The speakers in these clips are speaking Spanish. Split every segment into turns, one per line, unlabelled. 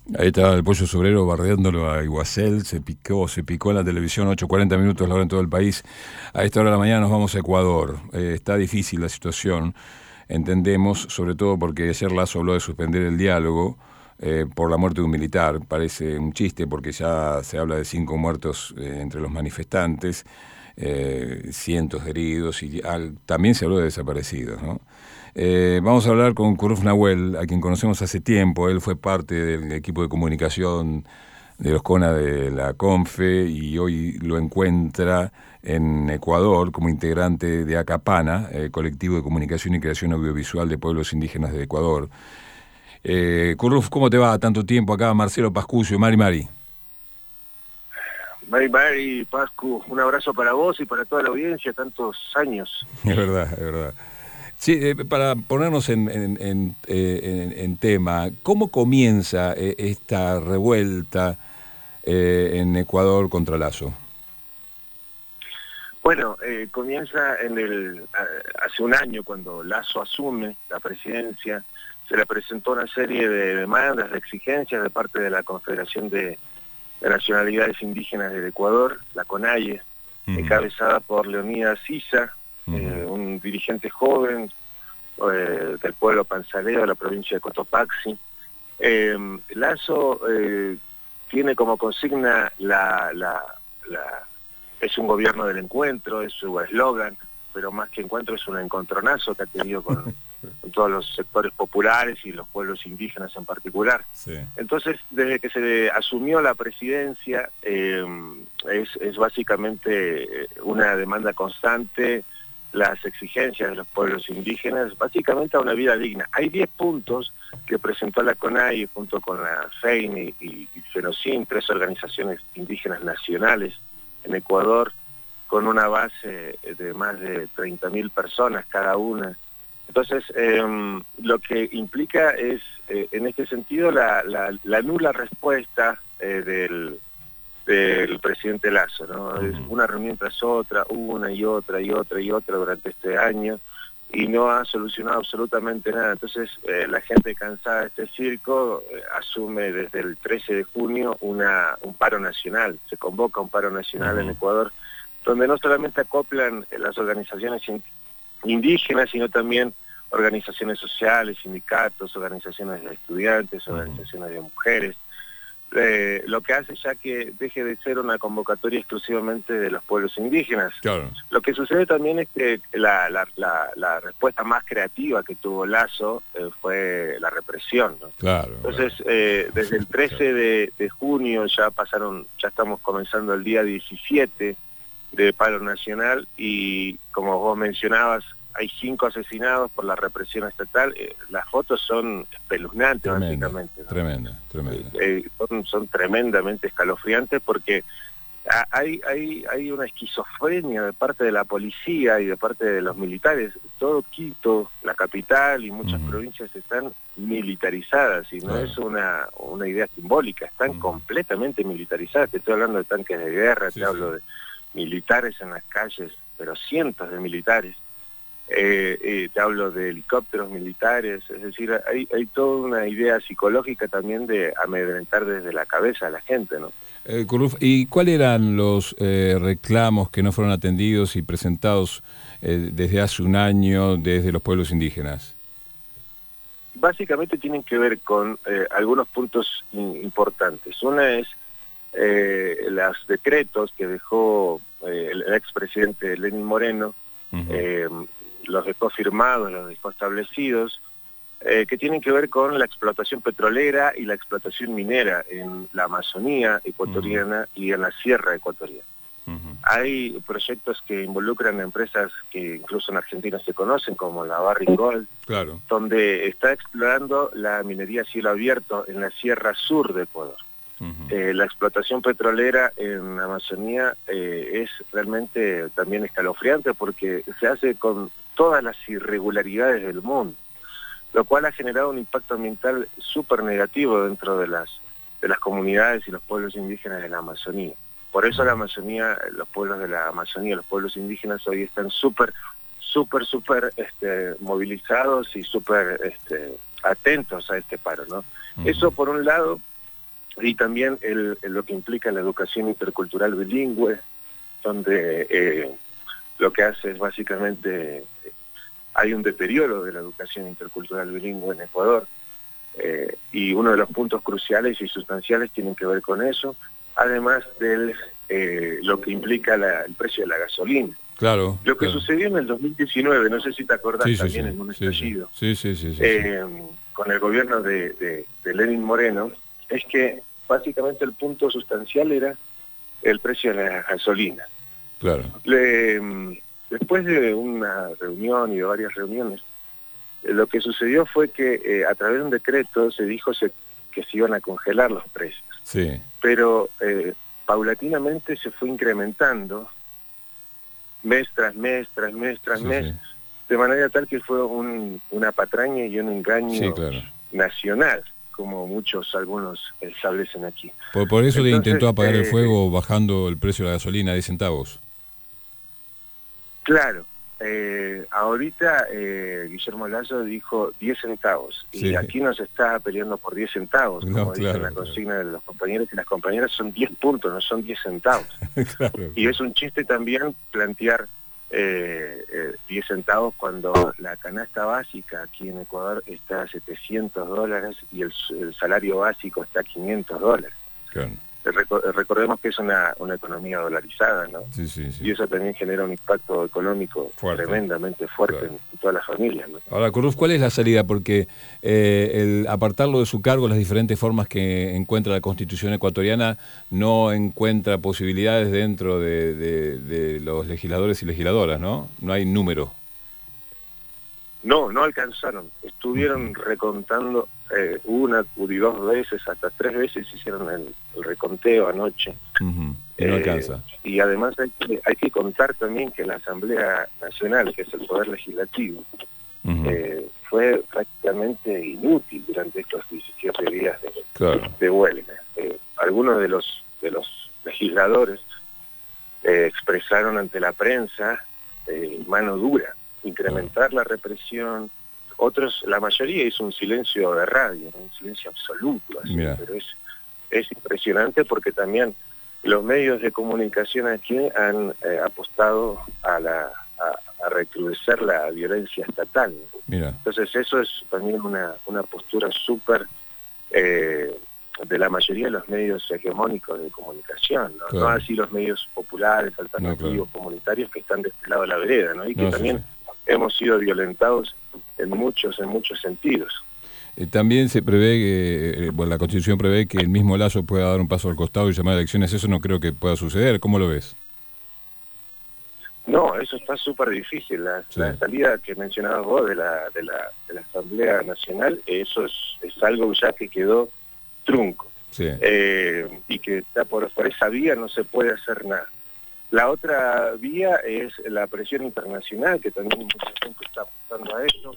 Ahí está el Pollo Sobrero bardeándolo a Iguacel, se picó en la televisión, 8:40 minutos la hora en todo el país. A esta hora de la mañana nos vamos a Ecuador. Está difícil la situación, entendemos, sobre todo porque ayer Lasso habló de suspender el diálogo por la muerte de un militar. Parece un chiste porque ya se habla de 5 muertos entre los manifestantes, cientos de heridos y también se habló de desaparecidos, ¿no? Vamos a hablar con Kuruf Nahuel, a quien conocemos hace tiempo. Él fue parte del equipo de comunicación de los CONA de la CONFE y hoy lo encuentra en Ecuador como integrante de ACAPANA, Colectivo de Comunicación y Creación Audiovisual de Pueblos Indígenas de Ecuador. Kuruf, ¿cómo te va? Tanto tiempo acá, Marcelo Pascucio, Mari.
Mari, Pascu, un abrazo para vos y para toda la audiencia, tantos años.
Es verdad. Sí, para ponernos en tema, ¿cómo comienza esta revuelta en Ecuador contra Lasso?
Bueno, comienza hace un año cuando Lasso asume la presidencia. Se le presentó una serie de demandas, de exigencias de parte de la Confederación de Nacionalidades Indígenas del Ecuador, la CONAIE, encabezada por Leonidas Issa, un dirigente joven del pueblo panzaleo de la provincia de Cotopaxi. Lasso tiene como consigna es un gobierno del encuentro, es su eslogan, pero más que encuentro es un encontronazo que ha tenido con todos los sectores populares y los pueblos indígenas en particular.
Sí.
Entonces, desde que se asumió la presidencia, es básicamente una demanda constante, las exigencias de los pueblos indígenas, básicamente a una vida digna. Hay 10 puntos que presentó la CONAIE junto con la FEIN y FENOCIN, 3 organizaciones indígenas nacionales en Ecuador, con una base de más de 30.000 personas cada una. Entonces, lo que implica es, en este sentido, la nula respuesta del presidente Lasso, ¿no? Es una reunión tras otra, una y otra durante este año, y no ha solucionado absolutamente nada. Entonces, la gente cansada de este circo asume desde el 13 de junio un paro nacional. Se convoca un paro nacional en Ecuador, donde no solamente acoplan las organizaciones indígenas, sino también organizaciones sociales, sindicatos, organizaciones de estudiantes, organizaciones de mujeres. Lo que hace ya que deje de ser una convocatoria exclusivamente de los pueblos indígenas.
Claro.
Lo que sucede también es que la respuesta más creativa que tuvo Lasso fue la represión, ¿no?
Claro.
Entonces, desde el 13 de junio ya estamos comenzando el día 17 de paro nacional y, como vos mencionabas, hay 5 asesinados por la represión estatal. Las fotos son espeluznantes, básicamente, ¿no?
Tremenda.
Son tremendamente escalofriantes porque hay una esquizofrenia de parte de la policía y de parte de los militares. Todo Quito, la capital y muchas provincias están militarizadas y no es una idea simbólica, están completamente militarizadas. Te estoy hablando de tanques de guerra, te hablo de militares en las calles, pero cientos de militares. Te hablo de helicópteros militares, es decir, hay toda una idea psicológica también de amedrentar desde la cabeza a la gente, ¿no?
Kuruf, ¿y cuáles eran los reclamos que no fueron atendidos y presentados desde hace un año desde los pueblos indígenas?
Básicamente tienen que ver con algunos puntos importantes. Una es los decretos que dejó el expresidente Lenín Moreno, los dejó firmados, los dejó establecidos, que tienen que ver con la explotación petrolera y la explotación minera en la Amazonía ecuatoriana y en la Sierra ecuatoriana. Hay proyectos que involucran empresas que incluso en Argentina se conocen, como la Barrick Gold,
claro,
donde está explorando la minería a cielo abierto en la Sierra Sur de Ecuador. La explotación petrolera en la Amazonía es realmente también escalofriante porque se hace con todas las irregularidades del mundo, lo cual ha generado un impacto ambiental súper negativo dentro de las comunidades y los pueblos indígenas de la Amazonía. Por eso la Amazonía, los pueblos de la Amazonía, los pueblos indígenas hoy están súper movilizados y súper atentos a este paro, ¿no? Eso por un lado. y también lo que implica la educación intercultural bilingüe, donde lo que hace es básicamente, hay un deterioro de la educación intercultural bilingüe en Ecuador, y uno de los puntos cruciales y sustanciales tienen que ver con eso, además de lo que implica el precio de la gasolina.
Claro.
Lo que
claro.
sucedió en el 2019, no sé si te acordás,
Sí,
también
sí,
en un
sí,
estallido,
sí,
con el gobierno de Lenín Moreno, es que básicamente el punto sustancial era el precio de la gasolina.
claro.
Después de una reunión y de varias reuniones, lo que sucedió fue que a través de un decreto se dijo que se iban a congelar los precios.
Sí.
Pero paulatinamente se fue incrementando mes tras mes, tras mes, tras mes,
Sí.
de manera tal que fue una patraña y un engaño
Sí, claro.
nacional, como algunos establecen aquí.
Por eso le
Entonces,
intentó apagar el fuego bajando el precio de la gasolina a 10 centavos.
Claro, ahorita Guillermo Lasso dijo 10 centavos, y
Sí.
aquí no se está peleando por 10 centavos,
No,
como dice la consigna de los compañeros y las compañeras, son 10 puntos, no son 10 centavos.
Claro.
Y es un chiste también plantear 10 centavos cuando la canasta básica aquí en Ecuador está a $700 y el salario básico está a $500.
Claro.
Recordemos que es una economía dolarizada, ¿no?
Sí.
Y eso también genera un impacto económico
Fuerte.
tremendamente fuerte,
Claro.
en todas las familias, ¿no?
Ahora, Cruz, ¿cuál es la salida? Porque el apartarlo de su cargo, las diferentes formas que encuentra la Constitución ecuatoriana, no encuentra posibilidades dentro de los legisladores y legisladoras, ¿no? No hay número.
No alcanzaron. Estuvieron recontando una y dos veces, hasta 3 veces hicieron el reconteo anoche.
Y no alcanza.
Y además hay que contar también que la Asamblea Nacional, que es el Poder Legislativo, fue prácticamente inútil durante estos 17 días de huelga. Algunos de los legisladores expresaron ante la prensa mano dura, incrementar la represión. Otros, la mayoría hizo un silencio de radio, un silencio absoluto, así, pero es impresionante porque también los medios de comunicación aquí han apostado a recrudecer la violencia estatal. Entonces eso es también una postura súper de la mayoría de los medios hegemónicos de comunicación, ¿no? No así los medios populares, alternativos, comunitarios, que están de este lado de la vereda, ¿no? Y que también hemos sido violentados en muchos sentidos.
También se prevé que, la Constitución prevé que el mismo Lasso pueda dar un paso al costado y llamar a elecciones. Eso no creo que pueda suceder. ¿Cómo lo ves?
No, eso está súper difícil. La salida que mencionabas vos de la Asamblea Nacional, eso es algo ya que quedó trunco. Y que está por esa vía no se puede hacer nada. La otra vía es la presión internacional, que también mucha gente está apostando a eso.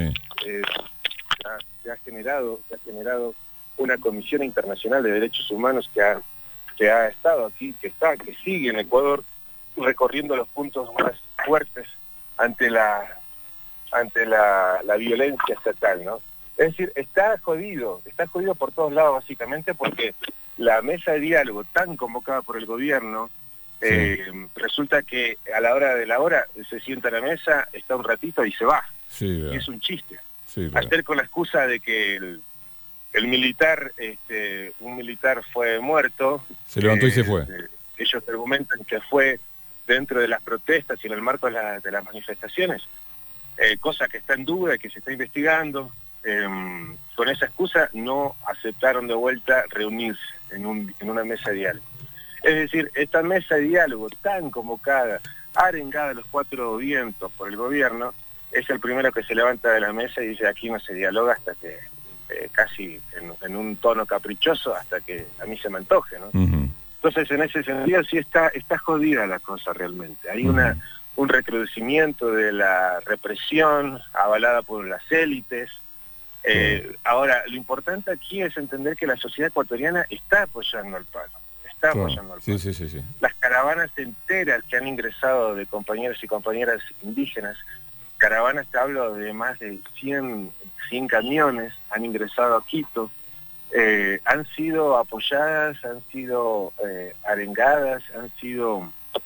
Se ha generado una Comisión Internacional de Derechos Humanos que ha estado aquí, que sigue en Ecuador, recorriendo los puntos más fuertes ante la violencia estatal, ¿no? Es decir, está jodido por todos lados, básicamente, porque la mesa de diálogo tan convocada por el gobierno, resulta que a la hora de la hora se sienta a la mesa, está un ratito y se va. Y es un chiste. Ayer, con la excusa de que el militar, un militar fue muerto,
se levantó y se fue.
Ellos argumentan que fue dentro de las protestas y en el marco de las manifestaciones, cosa que está en duda y que se está investigando. Con esa excusa no aceptaron de vuelta reunirse en una mesa de diálogo. Es decir, esta mesa de diálogo tan convocada, arengada a los 4 vientos por el gobierno, es el primero que se levanta de la mesa y dice: aquí no se dialoga hasta que, casi en un tono caprichoso, hasta que a mí se me antoje, ¿no? Entonces, en ese sentido sí está jodida la cosa realmente. Hay un recrudecimiento de la represión avalada por las élites. Ahora, lo importante aquí es entender que la sociedad ecuatoriana está apoyando al paro. Las caravanas enteras que han ingresado de compañeros y compañeras indígenas, caravanas, te hablo de más de 100 camiones, han ingresado a Quito, han sido apoyadas, han sido arengadas, han sido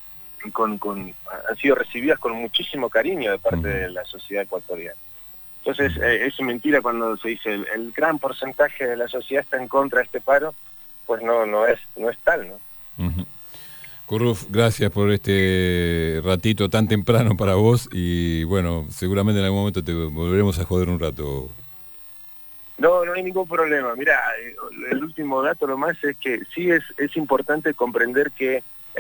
recibidas con muchísimo cariño de parte de la sociedad ecuatoriana. Entonces, es mentira cuando se dice el gran porcentaje de la sociedad está en contra de este paro, pues no es tal, ¿no?
Curruf, gracias por este ratito tan temprano para vos y bueno, seguramente en algún momento te volveremos a joder un rato.
No hay ningún problema. Mira, el último dato nomás es que sí es importante comprender que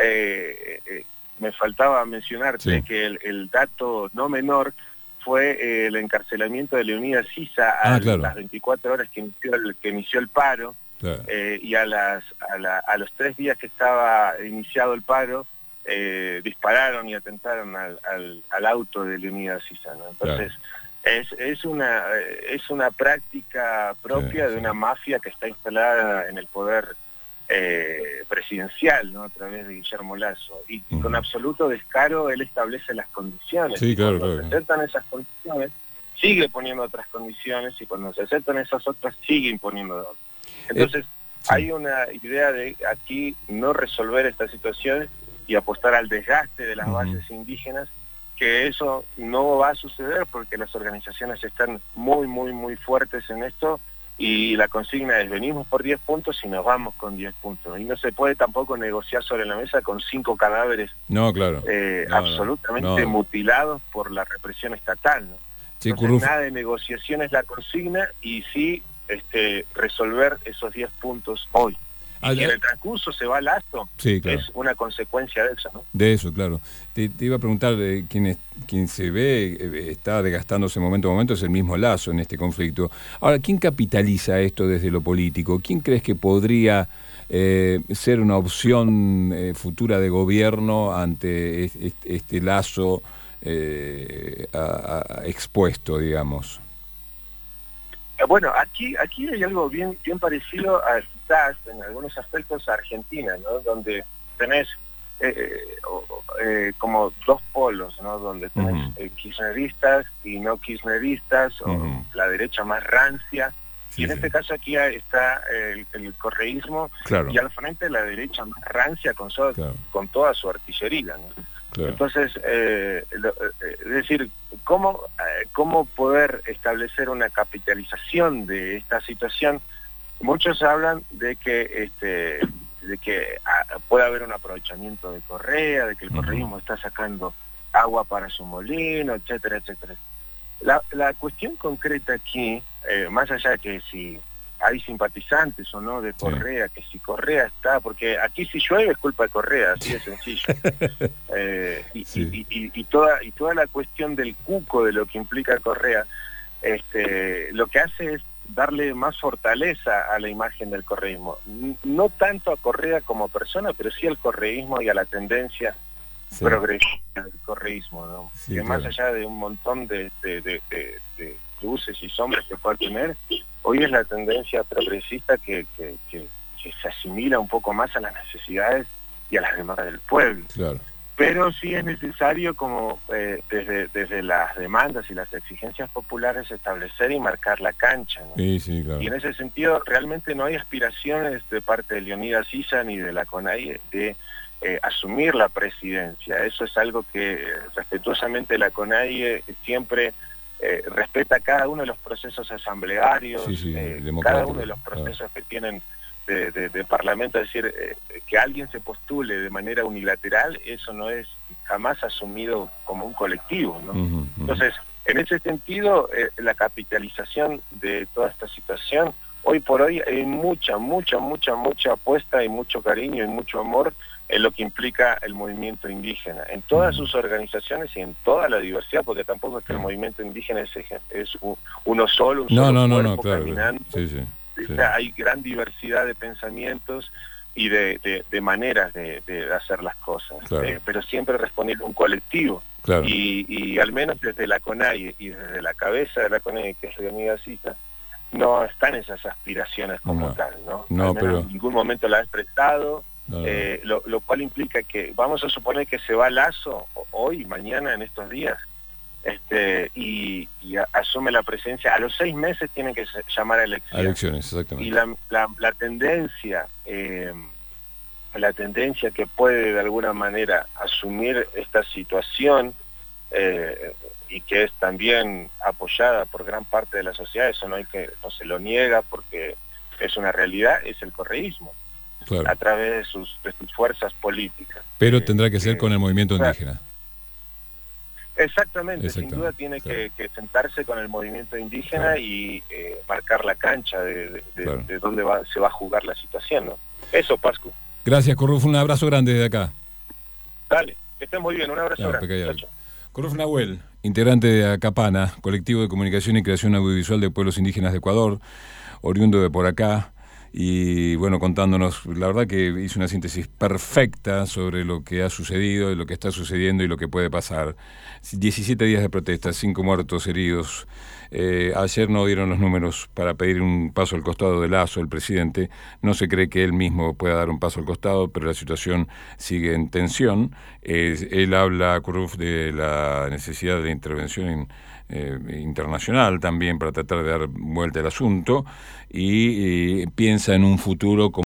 me faltaba mencionarte que el dato no menor fue el encarcelamiento de Leonidas Sisa a las 24 horas que inició el paro. Claro. Y a los 3 días que estaba iniciado el paro, dispararon y atentaron al auto de Leonidas Sisa, ¿no? Entonces, claro. es una práctica propia de una mafia que está instalada en el poder presidencial, ¿no? A través de Guillermo Lasso. Y con absoluto descaro él establece las condiciones.
Sí, claro,
cuando se aceptan esas condiciones, sigue poniendo otras condiciones, y cuando se aceptan esas otras, sigue imponiendo otras. Entonces, hay una idea de aquí no resolver esta situación y apostar al desgaste de las bases indígenas, que eso no va a suceder porque las organizaciones están muy fuertes en esto, y la consigna es: venimos por 10 puntos y nos vamos con 10 puntos. Y no se puede tampoco negociar sobre la mesa con 5 cadáveres absolutamente mutilados por la represión estatal, ¿no?
Sí,
entonces, nada de negociación es la consigna, y sí resolver esos 10 puntos hoy. Y en el transcurso se va Lasso, claro. Es una consecuencia de eso, ¿no?
De eso, claro. Te iba a preguntar, quien se ve está desgastándose momento a momento es el mismo Lasso en este conflicto. Ahora, ¿quién capitaliza esto desde lo político? ¿Quién crees que podría ser una opción futura de gobierno ante este Lasso expuesto, digamos?
Bueno, aquí hay algo bien parecido a quizás en algunos aspectos a Argentina, ¿no? Donde tenés como dos polos, ¿no? Donde tenés kirchneristas y no kirchneristas, o la derecha más rancia, y en este caso aquí está el correísmo, claro. Y al frente la derecha más rancia con toda su artillería, ¿no? Claro. Entonces, es decir, ¿cómo poder establecer una capitalización de esta situación? Muchos hablan de que puede haber un aprovechamiento de Correa, de que el correísmo está sacando agua para su molino, etcétera, etcétera. La cuestión concreta aquí, más allá de que si hay simpatizantes o no de Correa, que si Correa está, porque aquí si llueve es culpa de Correa, así de sencillo. Y toda la cuestión del cuco, de lo que implica Correa, lo que hace es darle más fortaleza a la imagen del correísmo. No tanto a Correa como persona, pero sí al correísmo y a la tendencia progresista del correísmo, ¿no? Que claro. Más allá de un montón de luces y sombras que pueda tener, hoy es la tendencia progresista que se asimila un poco más a las necesidades y a las demandas del pueblo. Claro. Pero sí es necesario, como desde las demandas y las exigencias populares, establecer y marcar la cancha, ¿no?
Sí, claro.
Y en ese sentido realmente no hay aspiraciones de parte de Leonidas Sisa ni de la CONAIE de asumir la presidencia. Eso es algo que respetuosamente la CONAIE siempre respeta cada uno de los procesos asamblearios, cada uno de los procesos que tienen de parlamento. Es decir, que alguien se postule de manera unilateral, eso no es jamás asumido como un colectivo, ¿no? Entonces, en ese sentido, la capitalización de toda esta situación, hoy por hoy hay mucha apuesta y mucho cariño y mucho amor en lo que implica el movimiento indígena, en todas sus organizaciones y en toda la diversidad, porque tampoco es que el movimiento indígena es uno solo, un solo cuerpo caminante. Hay gran diversidad de pensamientos y de maneras de hacer las cosas, pero siempre respondiendo a un colectivo. Claro. Y al menos desde la CONAIE y desde la cabeza de la CONAIE, que es Leonidas Sisa, no están esas aspiraciones como tal, ¿no? Pero en ningún momento la ha expresado. Lo cual implica que, vamos a suponer que se va Lasso hoy, mañana, en estos días, y asume la presidencia. A los 6 meses tienen que llamar a elecciones.
A elecciones, exactamente.
Y la tendencia que puede de alguna manera asumir esta situación, y que es también apoyada por gran parte de la sociedad, eso no se lo niega porque es una realidad, es el correísmo,
claro,
a través de sus fuerzas políticas.
Pero tendrá que ser con el movimiento indígena.
Exactamente, sin duda tiene que sentarse con el movimiento indígena y marcar la cancha de dónde se va a jugar la situación, ¿no? Eso, Pascu.
Gracias, Curruf, un abrazo grande desde acá.
Dale, que estés muy bien, un abrazo grande.
Curruf Nahuel, integrante de Acapana, colectivo de comunicación y creación audiovisual de pueblos indígenas de Ecuador, oriundo de por acá, y bueno, contándonos, la verdad que hizo una síntesis perfecta sobre lo que ha sucedido, y lo que está sucediendo y lo que puede pasar. 17 días de protestas, 5 muertos, heridos. Ayer no dieron los números para pedir un paso al costado de Lasso, el presidente. No se cree que él mismo pueda dar un paso al costado, pero la situación sigue en tensión. Él habla, Curruf, de la necesidad de intervención internacional también para tratar de dar vuelta al asunto, y piensa en un futuro como